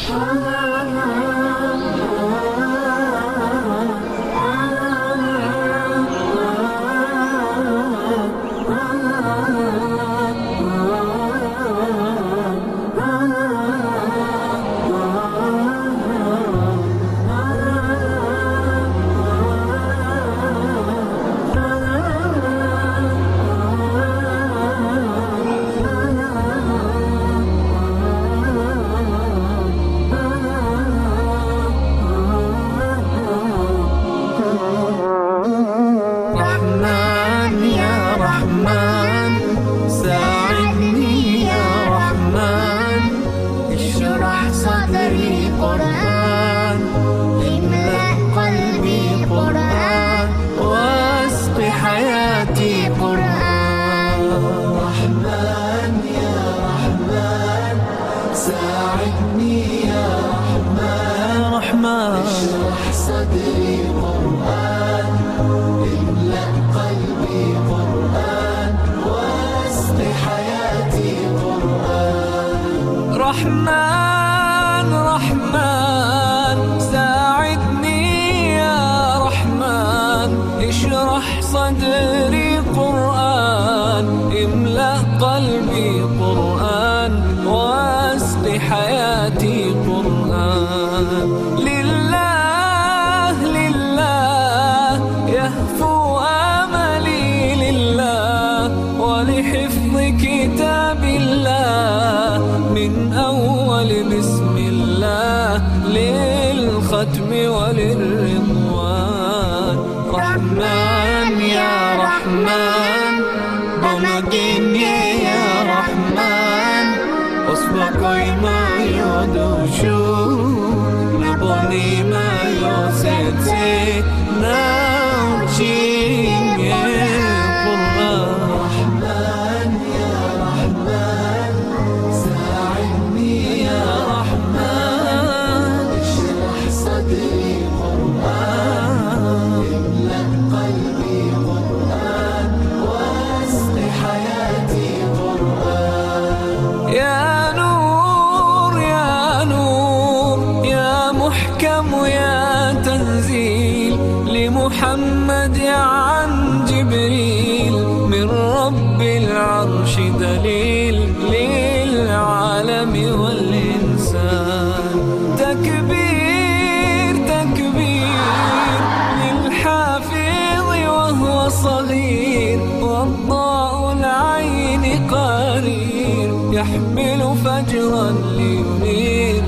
ساعدني يا رحمن، اشرح صدري قرآن، املأ قلبي قرآن، واسق حياتي قرآن. رحمن يا رحمن، ساعدني يا رحمن، اشرح صدري قرآن، املأ قلبي قرآن، واسق حياتي قرآن. رحمن رحمن، ساعدني يا رحمن، اشرح صدري قرآن، املأ قلبي قرآن، واسق حياتي قرآن. لله لله يهفو آملي لله، ولحفظ كتاب الله من أول بسم الله للختم وللرضوان. رحمن يا رحمن، بمجيني يا رحمن، أصبحي ما يدوشو نبني ما يوسيتي نوشين يا قرآن. رحمن يا رحمن، ساعدني يا رحمن، اشرح صدري قرآن، املأ قلبي قرآن، واسق حياتي قرآن. يا نور يا نور يا محكم يا تنزيل لمحمد عن جبريل، من رب العرش دليل للعالم والإنسان. تكبير تكبير للحافظ وهو صغير، والضاء العين قرير، يحمل فجرا لينير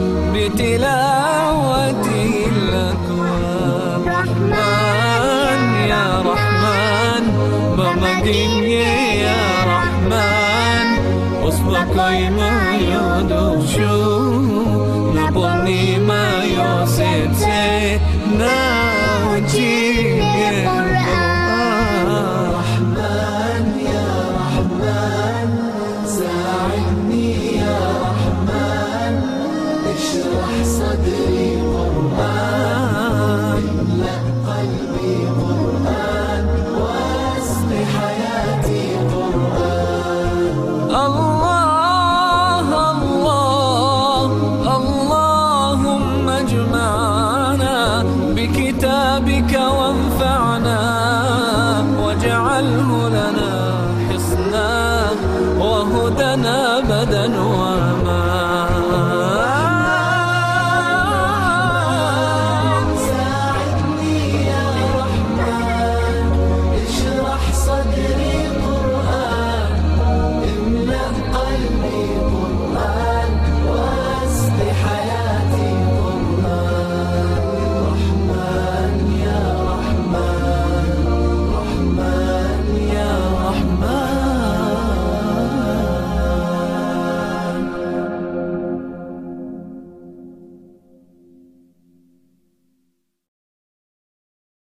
بتلاوته الأكوان. رحمن يا رحمن، بمجيني يا رحمن، أصبحي ما يدوشو